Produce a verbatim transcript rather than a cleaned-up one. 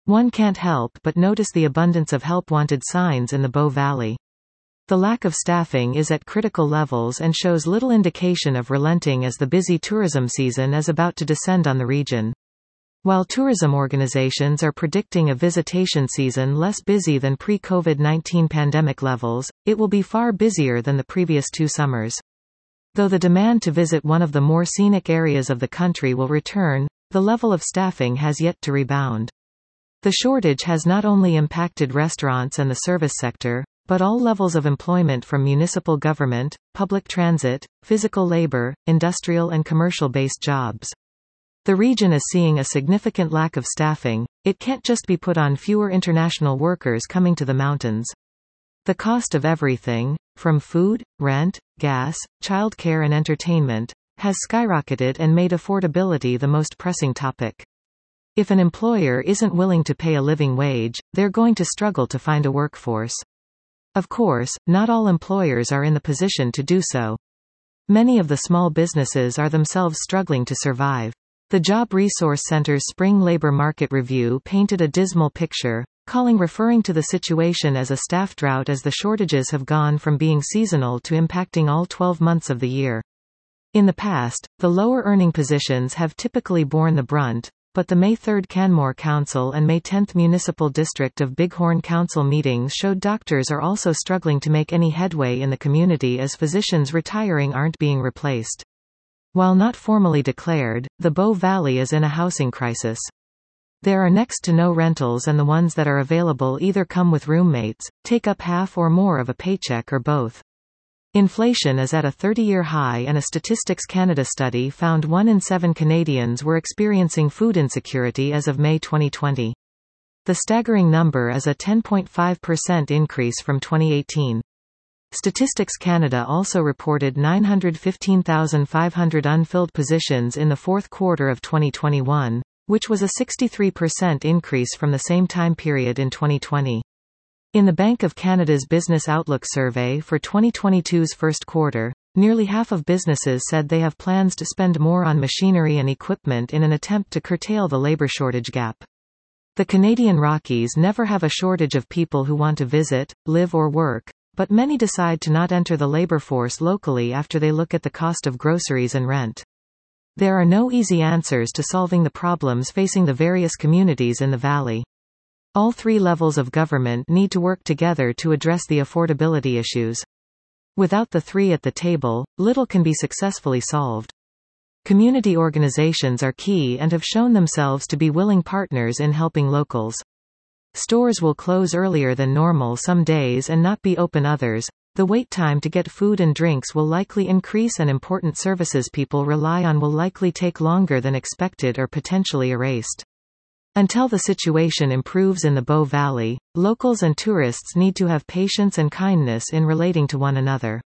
One can't help but notice the abundance of help-wanted signs in the Bow Valley. The lack of staffing is at critical levels and shows little indication of relenting as the busy tourism season is about to descend on the region. While tourism organizations are predicting a visitation season less busy than pre-COVID nineteen pandemic levels, it will be far busier than the previous two summers. Though the demand to visit one of the more scenic areas of the country will return, the level of staffing has yet to rebound. The shortage has not only impacted restaurants and the service sector, but all levels of employment from municipal government, public transit, physical labor, industrial and commercial-based jobs. The region is seeing a significant lack of staffing. It can't just be put on fewer international workers coming to the mountains. The cost of everything, from food, rent, gas, childcare and entertainment, has skyrocketed and made affordability the most pressing topic. If an employer isn't willing to pay a living wage, they're going to struggle to find a workforce. Of course, not all employers are in the position to do so. Many of the small businesses are themselves struggling to survive. The Job Resource Center's Spring Labor Market Review painted a dismal picture, calling referring to the situation as a staff drought as the shortages have gone from being seasonal to impacting all twelve months of the year. In the past, the lower earning positions have typically borne the brunt, but the May third Canmore Council and May tenth Municipal District of Bighorn Council meetings showed doctors are also struggling to make any headway in the community as physicians retiring aren't being replaced. While not formally declared, the Bow Valley is in a housing crisis. There are next to no rentals and the ones that are available either come with roommates, take up half or more of a paycheck or both. Inflation is at a thirty-year high and a Statistics Canada study found one in seven Canadians were experiencing food insecurity as of May twenty twenty. The staggering number is a ten point five percent increase from twenty eighteen. Statistics Canada also reported nine hundred fifteen thousand five hundred unfilled positions in the fourth quarter of twenty twenty-one, which was a sixty-three percent increase from the same time period in twenty twenty. In the Bank of Canada's Business Outlook survey for twenty twenty-two's first quarter, nearly half of businesses said they have plans to spend more on machinery and equipment in an attempt to curtail the labor shortage gap. The Canadian Rockies never have a shortage of people who want to visit, live or work, but many decide to not enter the labor force locally after they look at the cost of groceries and rent. There are no easy answers to solving the problems facing the various communities in the valley. All three levels of government need to work together to address the affordability issues. Without the three at the table, little can be successfully solved. Community organizations are key and have shown themselves to be willing partners in helping locals. Stores will close earlier than normal some days and not be open others. The wait time to get food and drinks will likely increase and important services people rely on will likely take longer than expected or potentially erased. Until the situation improves in the Bow Valley, locals and tourists need to have patience and kindness in relating to one another.